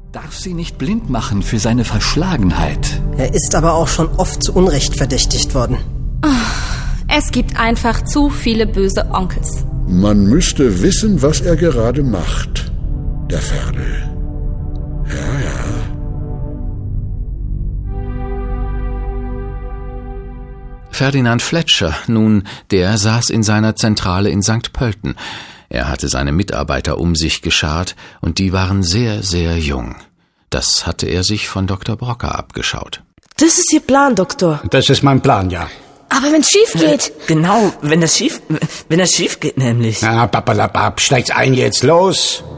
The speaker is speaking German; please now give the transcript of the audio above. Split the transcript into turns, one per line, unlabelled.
darf sie nicht blind machen für seine Verschlagenheit.
Er ist aber auch schon oft zu Unrecht verdächtigt worden.
Es gibt einfach zu viele böse Onkels.
Man müsste wissen, was er gerade macht, der Ferdl. Ja.
Ferdinand Fletcher, nun, der saß in seiner Zentrale in St. Pölten. Er hatte seine Mitarbeiter um sich geschart, und die waren sehr, sehr jung. Das hatte er sich von Dr. Brocker abgeschaut.
Das ist Ihr Plan, Doktor.
Das ist mein Plan, ja.
Aber wenn es schief geht?
Genau, wenn das schief geht nämlich.
Na, papalapap, steigt's ein jetzt, los.